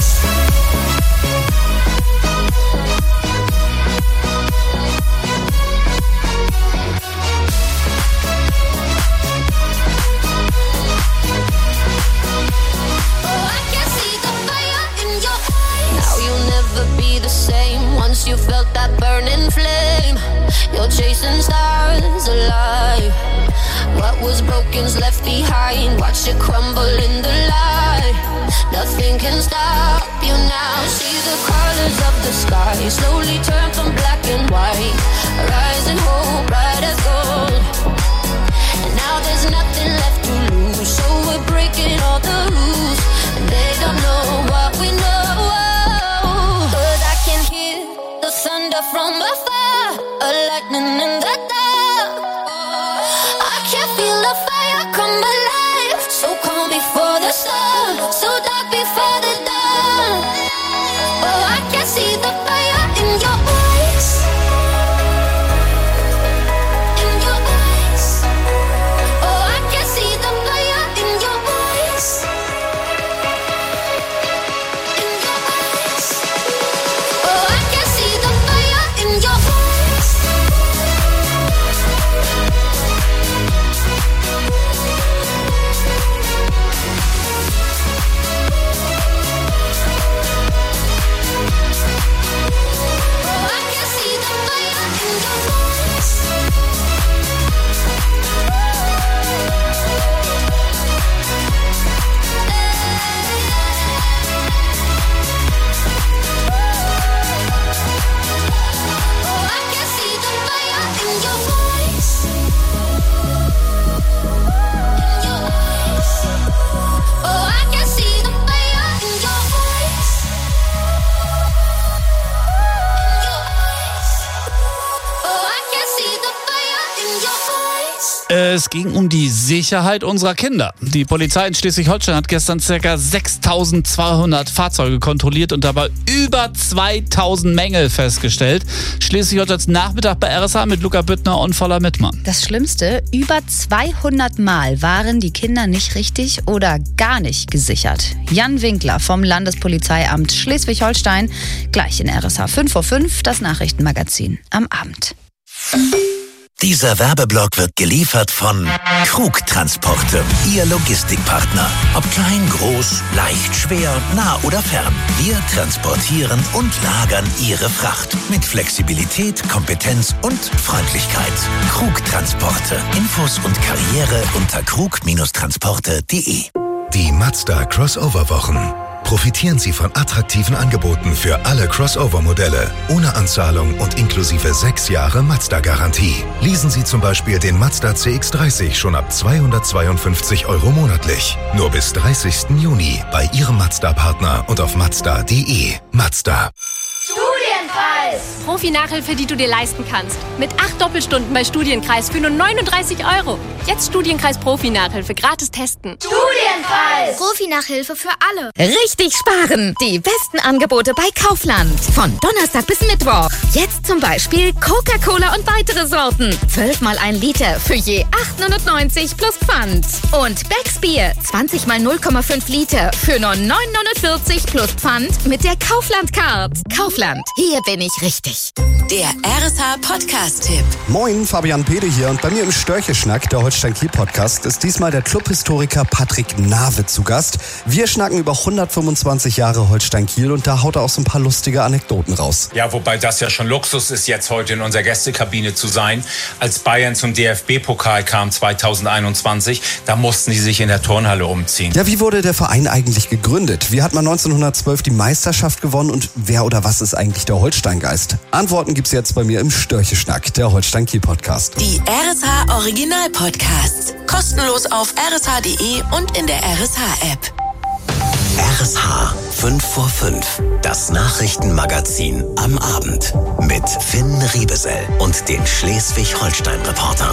Now you'll never be the same. Once you felt that burning flame, you're chasing stars alive. What was broken's left behind. Watch it crumble in the light. Nothing can stop you now. See the colors of the sky slowly turn from black and white. Rising hope, bright as gold. And now there's nothing left to lose, so we're breaking all the rules. And they don't know what we know. 'Cause I can hear the thunder from afar, a lightning in the dark. I can feel the fire come alive, so calm before the storm, so dark before the dawn. Oh, I can see the fire in your eyes, in your eyes. Oh, I can see the fire in your eyes, in your eyes. Oh, I can see the fire in your eyes. Es ging um die Sicherheit unserer Kinder. Die Polizei in Schleswig-Holstein hat gestern ca. 6.200 Fahrzeuge kontrolliert und dabei über 2.000 Mängel festgestellt. Schleswig-Holsteins Nachmittag bei RSA mit Luca Büttner und Voller Mittmann. Das Schlimmste, über 200 Mal waren die Kinder nicht richtig oder gar nicht gesichert. Jan Winkler vom Landespolizeiamt Schleswig-Holstein, gleich in RSA 5:05 Uhr, das Nachrichtenmagazin am Abend. Dieser Werbeblock wird geliefert von Krug Transporte, Ihr Logistikpartner. Ob klein, groß, leicht, schwer, nah oder fern. Wir transportieren und lagern Ihre Fracht. Mit Flexibilität, Kompetenz und Freundlichkeit. Krug Transporte. Infos und Karriere unter krug-transporte.de. Die Mazda Crossover-Wochen. Profitieren Sie von attraktiven Angeboten für alle Crossover-Modelle, ohne Anzahlung und inklusive 6 Jahre Mazda-Garantie. Leasen Sie zum Beispiel den Mazda CX-30 schon ab 252 € monatlich. Nur bis 30. Juni bei Ihrem Mazda-Partner und auf mazda.de. Mazda. Studienkreis! Profi-Nachhilfe, die du dir leisten kannst. Mit 8 Doppelstunden bei Studienkreis für nur 39 €. Jetzt Studienkreis Profi-Nachhilfe gratis testen. Studienkreis! Profi-Nachhilfe für alle. Richtig sparen! Die besten Angebote bei Kaufland. Von Donnerstag bis Mittwoch. Jetzt zum Beispiel Coca-Cola und weitere Sorten. 12 mal 1 Liter für je 8,99 plus Pfand. Und Becks Bier 20 mal 0,5 Liter für nur 9,49 plus Pfand mit der Kaufland-Card. Kaufland, hier bin ich richtig. Der RSH-Podcast-Tipp. Moin, Fabian Pede hier und bei mir im Störche-Schnack, der Holstein-Kiel-Podcast, ist diesmal der Clubhistoriker Patrick Nawe zu Gast. Wir schnacken über 125 Jahre Holstein-Kiel und da haut er auch so ein paar lustige Anekdoten raus. Ja, wobei das ja schon Luxus ist, jetzt heute in unserer Gästekabine zu sein. Als Bayern zum DFB-Pokal kam 2021, da mussten sie sich in der Turnhalle umziehen. Ja, wie wurde der Verein eigentlich gegründet? Wie hat man 1912 die Meisterschaft gewonnen und wer oder was ist eigentlich der Holsteingeist? Antworten gibt's jetzt bei mir im Störche-Schnack, der Holstein-Kiel-Podcast. Die RSH-Original-Podcasts. Kostenlos auf rsh.de und in der RSH-App. RSH 5 vor 5, das Nachrichtenmagazin am Abend mit Finn Riebesell und den Schleswig-Holstein-Reportern.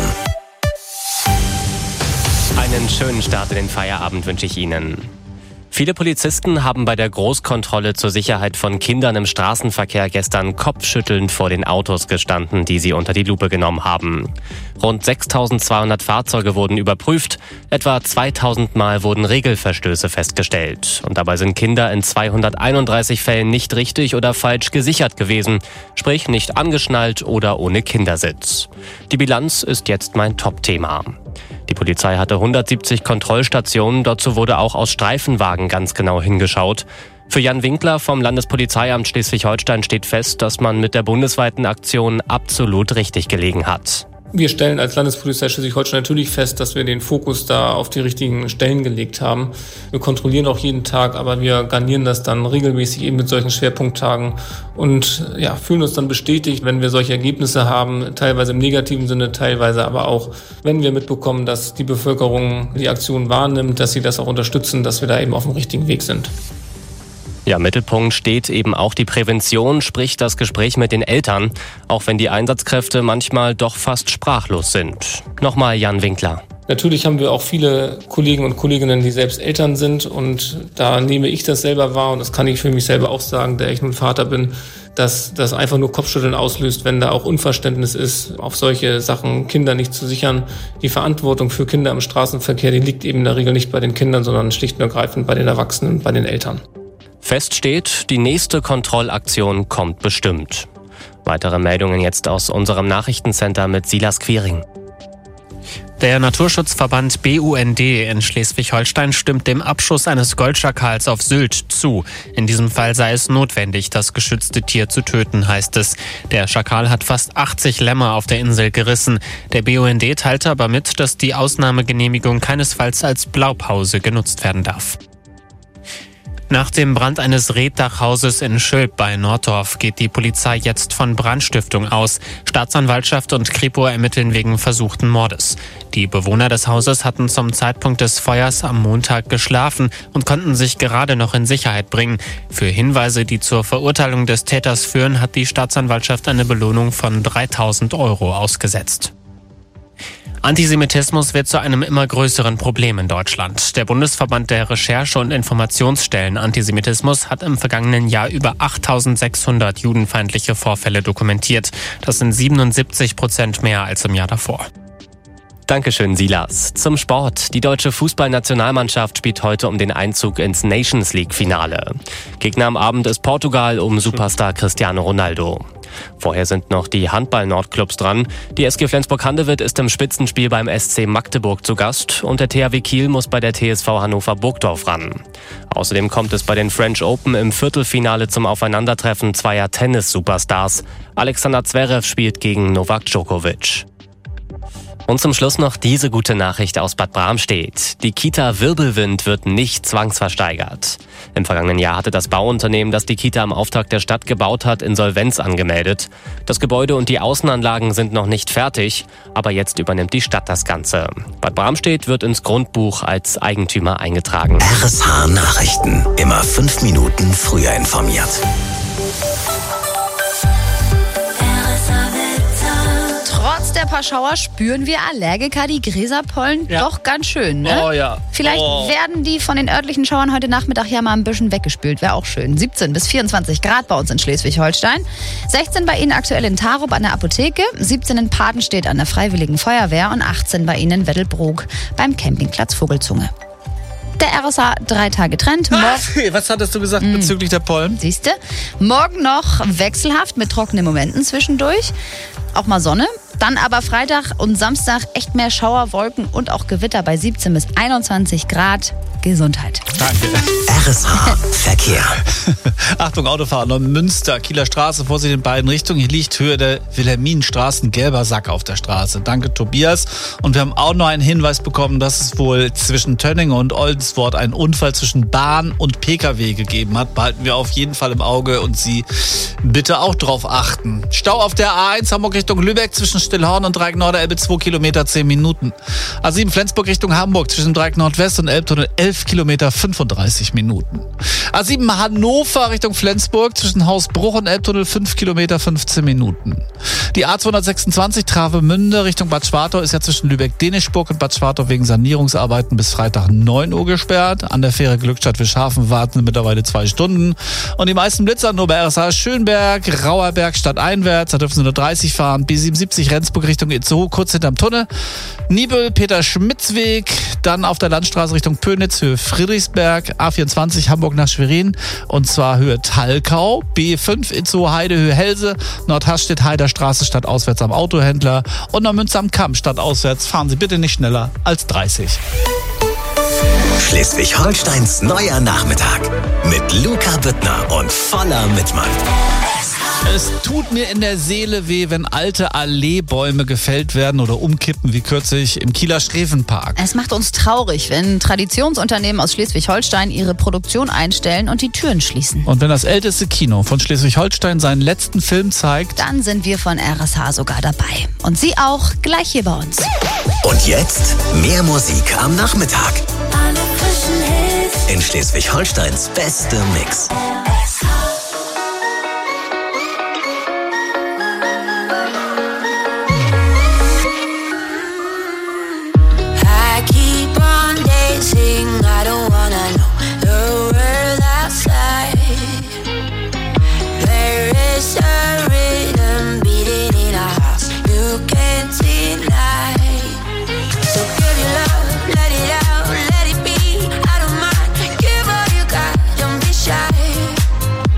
Einen schönen Start in den Feierabend wünsche ich Ihnen. Viele Polizisten haben bei der Großkontrolle zur Sicherheit von Kindern im Straßenverkehr gestern kopfschüttelnd vor den Autos gestanden, die sie unter die Lupe genommen haben. Rund 6.200 Fahrzeuge wurden überprüft, etwa 2.000 Mal wurden Regelverstöße festgestellt. Und dabei sind Kinder in 231 Fällen nicht richtig oder falsch gesichert gewesen, sprich nicht angeschnallt oder ohne Kindersitz. Die Bilanz ist jetzt mein Top-Thema. Die Polizei hatte 170 Kontrollstationen, dazu wurde auch aus Streifenwagen ganz genau hingeschaut. Für Jan Winkler vom Landespolizeiamt Schleswig-Holstein steht fest, dass man mit der bundesweiten Aktion absolut richtig gelegen hat. Wir stellen als Landespolizei Schleswig-Holstein natürlich fest, dass wir den Fokus da auf die richtigen Stellen gelegt haben. Wir kontrollieren auch jeden Tag, aber wir garnieren das dann regelmäßig eben mit solchen Schwerpunkttagen und fühlen uns dann bestätigt, wenn wir solche Ergebnisse haben, teilweise im negativen Sinne, teilweise aber auch, wenn wir mitbekommen, dass die Bevölkerung die Aktion wahrnimmt, dass sie das auch unterstützen, dass wir da eben auf dem richtigen Weg sind. Ja, im Mittelpunkt steht eben auch die Prävention, sprich das Gespräch mit den Eltern, auch wenn die Einsatzkräfte manchmal doch fast sprachlos sind. Nochmal Jan Winkler. Natürlich haben wir auch viele Kollegen und Kolleginnen, die selbst Eltern sind und da nehme ich das selber wahr und das kann ich für mich selber auch sagen, der ich nun Vater bin, dass das einfach nur Kopfschütteln auslöst, wenn da auch Unverständnis ist, auf solche Sachen Kinder nicht zu sichern. Die Verantwortung für Kinder im Straßenverkehr, die liegt eben in der Regel nicht bei den Kindern, sondern schlicht und ergreifend bei den Erwachsenen, bei den Eltern. Fest steht, die nächste Kontrollaktion kommt bestimmt. Weitere Meldungen jetzt aus unserem Nachrichtencenter mit Silas Quiring. Der Naturschutzverband BUND in Schleswig-Holstein stimmt dem Abschuss eines Goldschakals auf Sylt zu. In diesem Fall sei es notwendig, das geschützte Tier zu töten, heißt es. Der Schakal hat fast 80 Lämmer auf der Insel gerissen. Der BUND teilte aber mit, dass die Ausnahmegenehmigung keinesfalls als Blaupause genutzt werden darf. Nach dem Brand eines Reetdachhauses in Schülp bei Norddorf geht die Polizei jetzt von Brandstiftung aus. Staatsanwaltschaft und Kripo ermitteln wegen versuchten Mordes. Die Bewohner des Hauses hatten zum Zeitpunkt des Feuers am Montag geschlafen und konnten sich gerade noch in Sicherheit bringen. Für Hinweise, die zur Verurteilung des Täters führen, hat die Staatsanwaltschaft eine Belohnung von 3.000 € ausgesetzt. Antisemitismus wird zu einem immer größeren Problem in Deutschland. Der Bundesverband der Recherche- und Informationsstellen Antisemitismus hat im vergangenen Jahr über 8.600 judenfeindliche Vorfälle dokumentiert. Das sind 77% mehr als im Jahr davor. Dankeschön, Silas. Zum Sport. Die deutsche Fußballnationalmannschaft spielt heute um den Einzug ins Nations League-Finale. Gegner am Abend ist Portugal um Superstar Cristiano Ronaldo. Vorher sind noch die Handball-Nordclubs dran. Die SG Flensburg-Handewitt ist im Spitzenspiel beim SC Magdeburg zu Gast und der THW Kiel muss bei der TSV Hannover-Burgdorf ran. Außerdem kommt es bei den French Open im Viertelfinale zum Aufeinandertreffen zweier Tennis-Superstars. Alexander Zverev spielt gegen Novak Djokovic. Und zum Schluss noch diese gute Nachricht aus Bad Bramstedt. Die Kita Wirbelwind wird nicht zwangsversteigert. Im vergangenen Jahr hatte das Bauunternehmen, das die Kita im Auftrag der Stadt gebaut hat, Insolvenz angemeldet. Das Gebäude und die Außenanlagen sind noch nicht fertig, aber jetzt übernimmt die Stadt das Ganze. Bad Bramstedt wird ins Grundbuch als Eigentümer eingetragen. RSH Nachrichten. Immer 5 Minuten früher informiert. Trotz der paar Schauer spüren wir Allergiker die Gräserpollen doch ganz schön, ne? Oh ja. Vielleicht werden die von den örtlichen Schauern heute Nachmittag ja mal ein bisschen weggespült. Wäre auch schön. 17 bis 24 Grad bei uns in Schleswig-Holstein. 16 bei Ihnen aktuell in Tarup an der Apotheke. 17 in Padenstedt an der Freiwilligen Feuerwehr. Und 18 bei Ihnen in Weddelbrook beim Campingplatz Vogelzunge. Der RSA 3 Tage Trend. Was hattest du gesagt bezüglich der Pollen? Siehste, morgen noch wechselhaft mit trockenen Momenten zwischendurch. Auch mal Sonne. Dann aber Freitag und Samstag echt mehr Schauer, Wolken und auch Gewitter bei 17 bis 21 Grad. Gesundheit. Danke. RSA Verkehr. Achtung, Autofahrer, Münster, Kieler Straße, Vorsicht in beiden Richtungen. Hier liegt Höhe der Wilhelminenstraße ein gelber Sack auf der Straße. Danke, Tobias. Und wir haben auch noch einen Hinweis bekommen, dass es wohl zwischen Tönning und Oldenswort einen Unfall zwischen Bahn und Pkw gegeben hat. Behalten wir auf jeden Fall im Auge und Sie bitte auch drauf achten. Stau auf der A1 Hamburg Richtung Lübeck zwischen Stillhorn und Dreieck Nord Elbe 2 Kilometer 10 Minuten. A7 Flensburg Richtung Hamburg zwischen Dreieck Nordwest und Elbtunnel 11 Kilometer 35 Minuten. A7 Hannover Richtung Flensburg zwischen Hausbruch und Elbtunnel 5 Kilometer 15 Minuten. Die A226 Travemünde Richtung Bad Schwartau ist ja zwischen Lübeck-Denischburg und Bad Schwartau wegen Sanierungsarbeiten bis Freitag 9 Uhr gesperrt. An der Fähre Glückstadt-Wischhafen warten mittlerweile 2 Stunden. Und die meisten Blitzer nur bei RSA Schönberg, Rauerberg stadteinwärts, da dürfen Sie nur 30 fahren. B77 Rendsburg Richtung Itzehoe, kurz hinterm Tunnel. Nibel, Peter-Schmitz-Weg, dann auf der Landstraße Richtung Pönitz, Höhe Friedrichsberg, A24 Hamburg nach Schwerin und zwar Höhe Thalkau, B5 Itzehoe Heide, Höhe Helse, Nordhastedt Heider Straße stadtauswärts am Autohändler und Neumünster am Kamp stadtauswärts. Fahren Sie bitte nicht schneller als 30. Schleswig-Holsteins neuer Nachmittag mit Luca Büttner und voller Mitmacht. Es tut mir in der Seele weh, wenn alte Alleebäume gefällt werden oder umkippen, wie kürzlich im Kieler Schrevenpark. Es macht uns traurig, wenn Traditionsunternehmen aus Schleswig-Holstein ihre Produktion einstellen und die Türen schließen. Und wenn das älteste Kino von Schleswig-Holstein seinen letzten Film zeigt, dann sind wir von RSH sogar dabei. Und Sie auch, gleich hier bei uns. Und jetzt mehr Musik am Nachmittag. Alle frischen Hits. In Schleswig-Holsteins beste Mix. I keep on dancing, I don't wanna know the world outside. There is a rhythm beating in our hearts, you can't deny. So give your love, let it out, let it be. I don't mind, give all you got, don't be shy.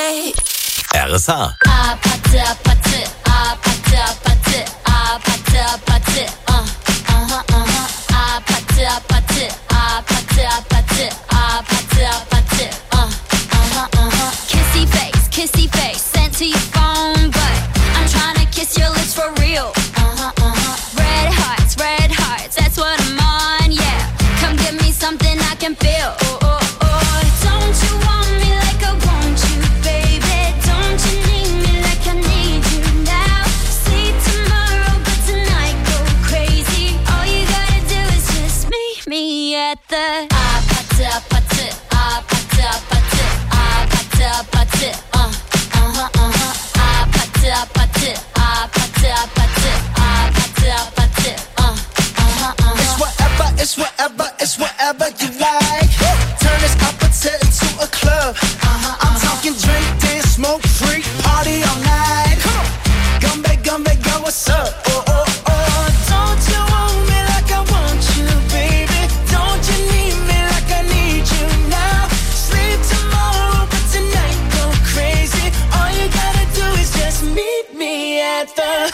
like. RSA. Kissy face, sent to your phone, but I'm trying to kiss your lips for real. Red hearts, that's what I'm on, yeah. Come give me something I can feel. Don't you want me like I want you, baby? Don't you need me like I need you now? See tomorrow, but tonight go crazy. All you gotta do is just meet me at the It's whatever you like. Turn this appetite into a club. I'm talking drink, dance, smoke, freak, party all night. Come on, come back, girl, what's up? Don't you want me like I want you, baby? Don't you need me like I need you now? Sleep tomorrow, but tonight go crazy. All you gotta do is just meet me at the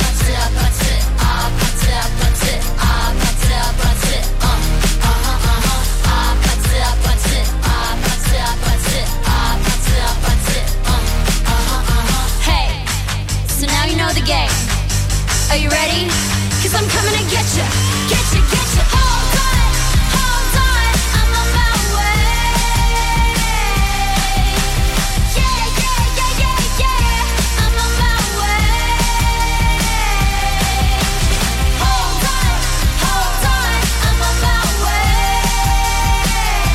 Are you ready? 'Cause I'm coming to get you. Hold on, I'm on my way. Yeah, I'm on my way. Hold on, I'm on my way.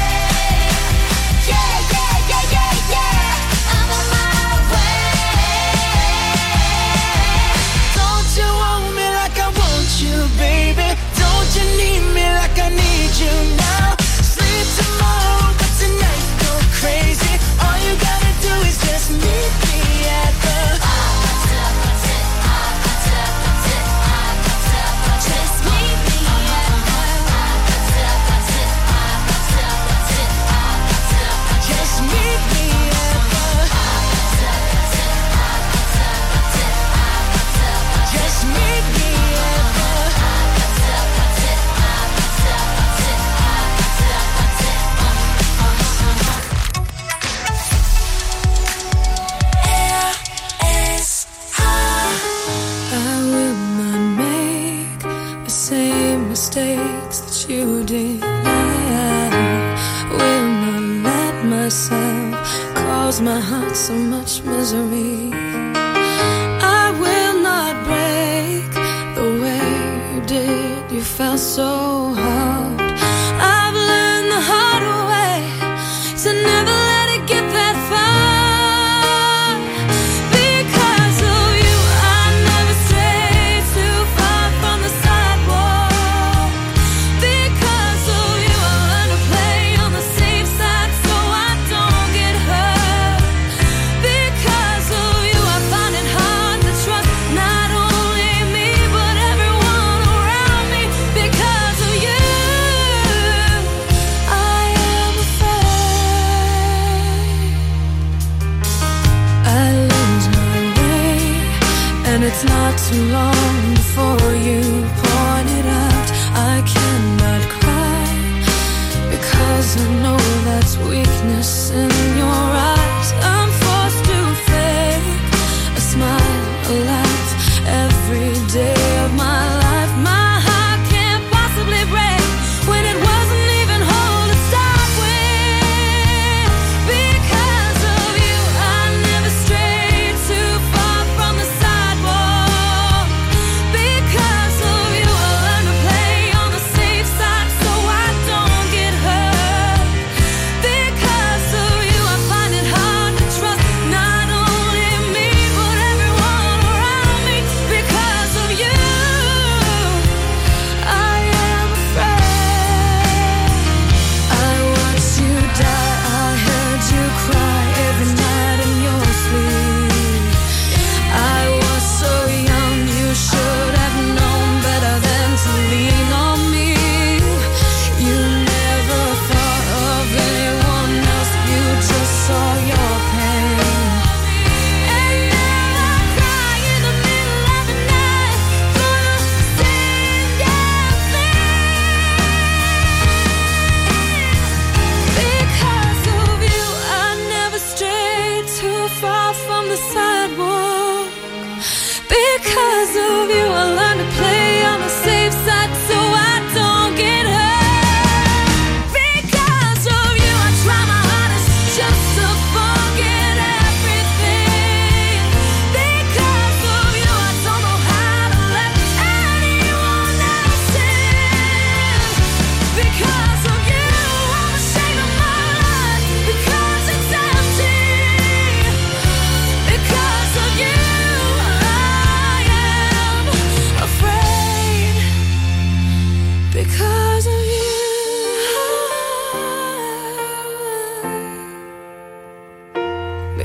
Yeah, I'm on my way. Don't you want me like I want you, baby? Don't you need me like I need you now? Sleep tomorrow, but tonight go crazy. All you gotta do is just meet me at the just meet me at just meet me at just meet me I will not make the same mistakes that you did. I will not let myself cause my heart so much misery. I will not break the way you did. You felt so hard. I've learned the hard way to never let it get that far. Because of you, I never strayed too far from the sidewalk. Because of you, I learned to play on the safe side so I don't get hurt. Because of you, I find it hard to trust not only me but everyone around me. Because of you.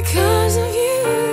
because of you.